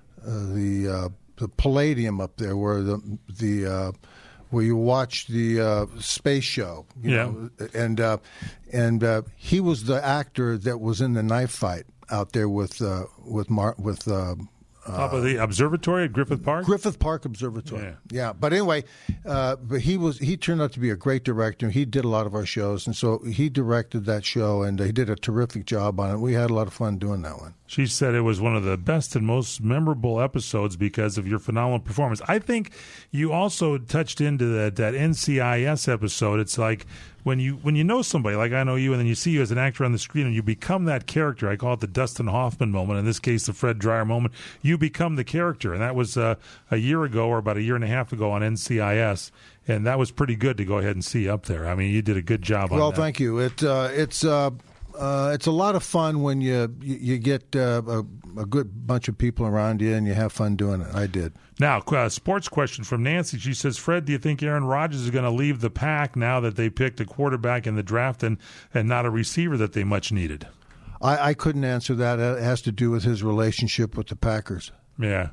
the uh, the Palladium up there, where the the uh, where you watch the uh, space show, you Yeah. know, and uh, and uh, he was the actor that was in the knife fight out there with uh, with Mar- with uh, Top of the observatory at Griffith Park? Griffith Park Observatory. Yeah. Yeah, but anyway, uh, but he was he turned out to be a great director. He did a lot of our shows, and so he directed that show, and he did a terrific job on it. We had a lot of fun doing that one. She said it was one of the best and most memorable episodes because of your phenomenal performance. I think you also touched into that, that N C I S episode. It's like when you when you know somebody, like I know you, and then you see you as an actor on the screen and you become that character. I call it the Dustin Hoffman moment. In this case, the Fred Dreyer moment. You become the character. And that was uh, a year ago or about a year and a half ago on N C I S. And that was pretty good to go ahead and see up there. I mean, you did a good job on well, that. Well, thank you. It uh, It's... Uh Uh, it's a lot of fun when you you, you get uh, a, a good bunch of people around you and you have fun doing it. I did. Now, uh, sports question from Nancy. She says, Fred, do you think Aaron Rodgers is going to leave the pack now that they picked a quarterback in the draft and, and not a receiver that they much needed? I, I couldn't answer that. It has to do with his relationship with the Packers. Yeah.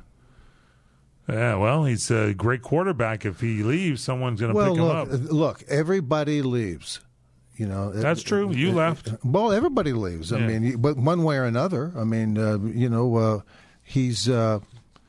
Yeah, well, he's a great quarterback. If he leaves, someone's going to well, pick look, him up. Look, everybody leaves. You know, that's it, true. You it, left. It, well, everybody leaves. I yeah. mean, but one way or another. I mean, uh, you know, uh, he's. Uh,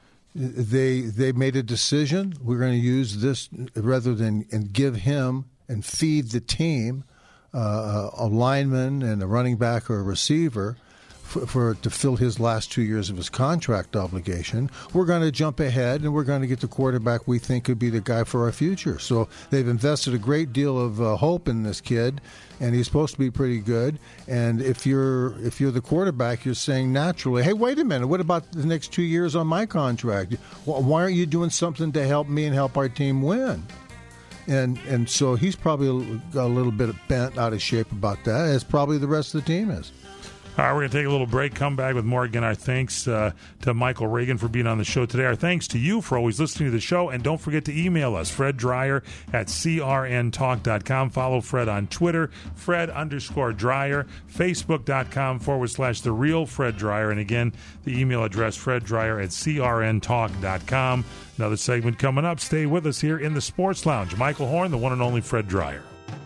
they they made a decision. We're going to use this rather than and give him and feed the team uh, a lineman and a running back or a receiver. For, for to fill his last two years of his contract obligation, we're going to jump ahead and we're going to get the quarterback we think could be the guy for our future. So they've invested a great deal of uh, hope in this kid, and he's supposed to be pretty good. And if you're if you're the quarterback, you're saying naturally, hey, wait a minute, what about the next two years on my contract? Why aren't you doing something to help me and help our team win? And and so he's probably got a little bit bent out of shape about that, as probably the rest of the team is. All right, we're going to take a little break, come back with more. Again, our thanks uh, to Michael Reagan for being on the show today. Our thanks to you for always listening to the show. And don't forget to email us, Fred Dreyer at c r n talk dot com. Follow Fred on Twitter, Fred underscore Dreyer, Facebook.com forward slash The Real Fred Dreyer. And again, the email address, Fred Dreyer at c r n talk dot com. Another segment coming up. Stay with us here in the Sports Lounge. Michael Horn, the one and only Fred Dreyer.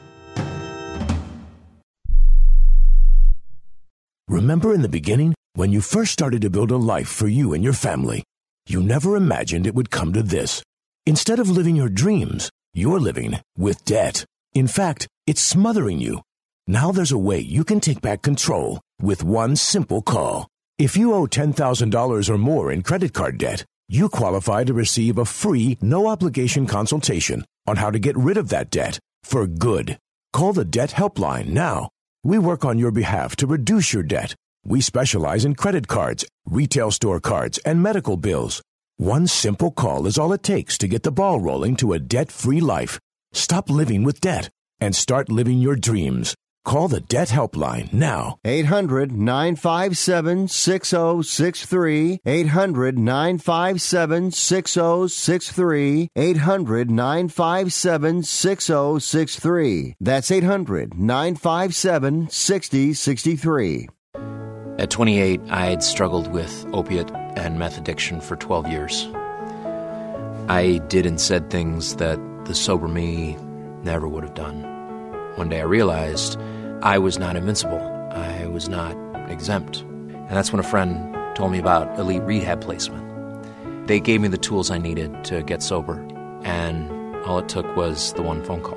Remember in the beginning, when you first started to build a life for you and your family, you never imagined it would come to this. Instead of living your dreams, you're living with debt. In fact, it's smothering you. Now there's a way you can take back control with one simple call. If you owe ten thousand dollars or more in credit card debt, you qualify to receive a free, no-obligation consultation on how to get rid of that debt for good. Call the Debt Helpline now. We work on your behalf to reduce your debt. We specialize in credit cards, retail store cards, and medical bills. One simple call is all it takes to get the ball rolling to a debt-free life. Stop living with debt and start living your dreams. Call the Debt Helpline now. eight hundred nine five seven six zero six three. eight hundred nine five seven six zero six three. eight hundred nine five seven six zero six three. That's eight hundred nine five seven six zero six three. At twenty-eight, I had struggled with opiate and meth addiction for twelve years. I did and said things that the sober me never would have done. One day I realized I was not invincible. I was not exempt. And that's when a friend told me about Elite Rehab Placement. They gave me the tools I needed to get sober, and all it took was the one phone call.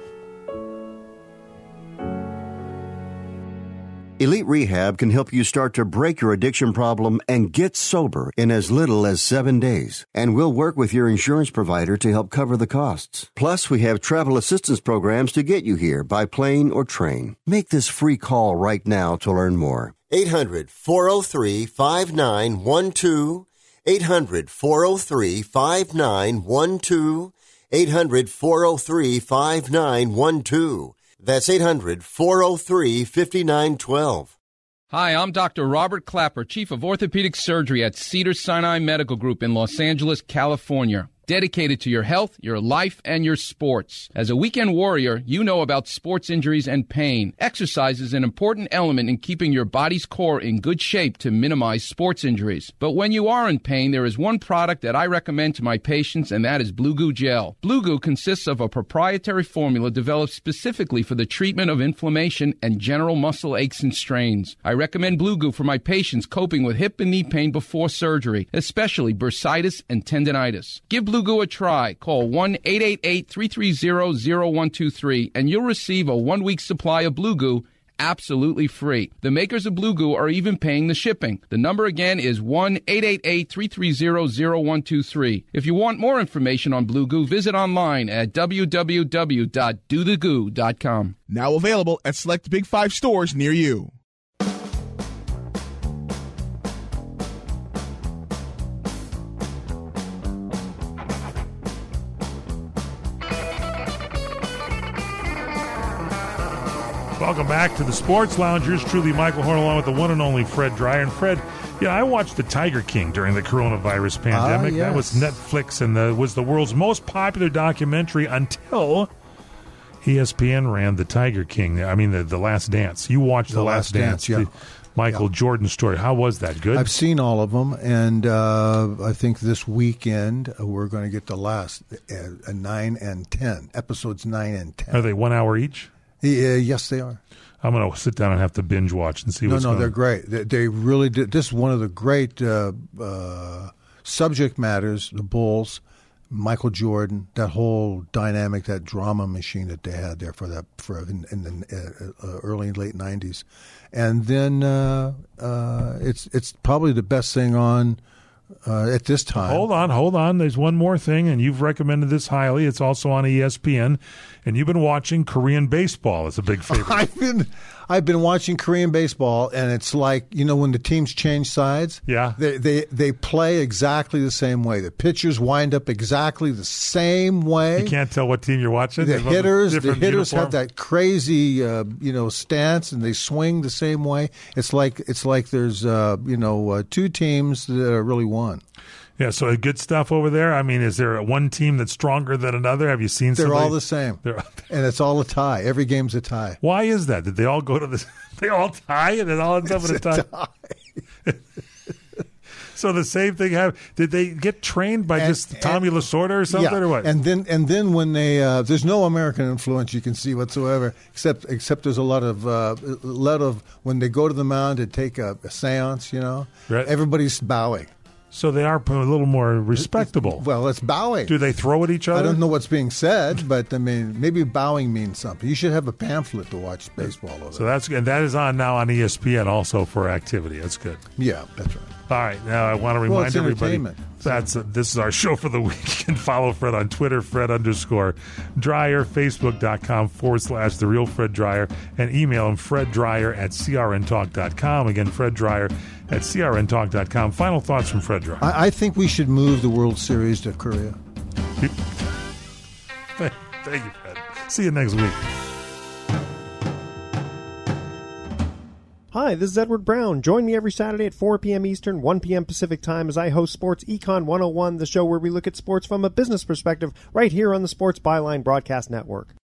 Elite Rehab can help you start to break your addiction problem and get sober in as little as seven days. And we'll work with your insurance provider to help cover the costs. Plus, we have travel assistance programs to get you here by plane or train. Make this free call right now to learn more. eight hundred four oh three five nine one two. eight hundred four oh three five nine one two. eight hundred four oh three five nine one two. That's eight hundred four oh three five nine one two. Hi, I'm Doctor Robert Clapper, Chief of Orthopedic Surgery at Cedars-Sinai Medical Group in Los Angeles, California. Dedicated to your health, your life, and your sports. As a weekend warrior, you know about sports injuries and pain. Exercise is an important element in keeping your body's core in good shape to minimize sports injuries. But when you are in pain, there is one product that I recommend to my patients, and that is Blue Goo Gel. Blue Goo consists of a proprietary formula developed specifically for the treatment of inflammation and general muscle aches and strains. I recommend Blue Goo for my patients coping with hip and knee pain before surgery, especially bursitis and tendinitis. Give Blue Goo a try. Call one eight eight eight, three three zero, zero one two three and you'll receive a one-week supply of Blue Goo absolutely free. The makers of Blue Goo are even paying the shipping. The number again is one eight eight eight, three three zero, zero one two three. If you want more information on Blue Goo, visit online at w w w dot do the goo dot com. Now available at select Big Five stores near you. Welcome back to the Sports Lounge. Yours truly, Michael Horn, along with the one and only Fred Dreyer. And Fred, yeah, I watched The Tiger King during the coronavirus pandemic. Ah, yes. That was Netflix and the, was the world's most popular documentary until E S P N ran The Tiger King. I mean, the, the Last Dance. You watched The, The Last, Last Dance, Dance, yeah. the Michael Yeah. Jordan story. How was that? Good? I've seen all of them, and uh, I think this weekend uh, we're going to get the last uh, nine and ten episodes. Nine and ten. Are they one hour each? Yeah, yes, they are. I'm going to sit down and have to binge watch and see No, what's no, going on. they're great. They, they really did. This is one of the great uh, uh, subject matters. The Bulls, Michael Jordan, that whole dynamic, that drama machine that they had there for that for in, in the uh, uh, early and late nineties, and then uh, uh, it's it's probably the best thing on uh, at this time. Hold on, hold on. There's one more thing, and you've recommended this highly. It's also on E S P N, and you've been watching Korean baseball. It's a big favorite. I've been I've been watching Korean baseball, and it's like, you know, when the teams change sides, yeah, they they they play exactly the same way. The pitchers wind up exactly the same way. You can't tell what team you're watching. The hitters, the hitters uniform. have that crazy, uh, you know, stance, and they swing the same way. It's like it's like there's, uh, you know, uh, two teams that are really one. Yeah, so good stuff over there. I mean, is there one team that's stronger than another? Have you seen? They're somebody? all the same, and it's all a tie. Every game's a tie. Why is that? Did they all go to the? They all tie, and it all ends up in a tie. tie. So the same thing happened. Did they get trained by and, just Tommy and, Lasorda or something, yeah. or what? And then, and then when they, uh, there's no American influence you can see whatsoever, except except there's a lot of, uh, a lot of when they go to the mound to take a, a séance, you know, right. Everybody's bowing. So they are a little more respectable. Well, it's bowing. Do they throw at each other? I don't know what's being said, but I mean, maybe bowing means something. You should have a pamphlet to watch baseball over. So that's and that is on now on E S P N also for activity. That's good. Yeah, that's right. All right, now I want to remind well, everybody that's uh, this is our show for the week. You can follow Fred on Twitter, Fred underscore Dryer, Facebook.com forward slash The Real Fred Dryer, and email him, Fred Dryer at C R N talk dot com. Again, Fred Dryer at C R N talk dot com. Final thoughts from Fred Dryer. I, I think we should move the World Series to Korea. Thank you, Fred. See you next week. Hi, this is Edward Brown. Join me every Saturday at four p.m. Eastern, one p.m. Pacific Time as I host Sports Econ one oh one, the show where we look at sports from a business perspective right here on the Sports Byline Broadcast Network.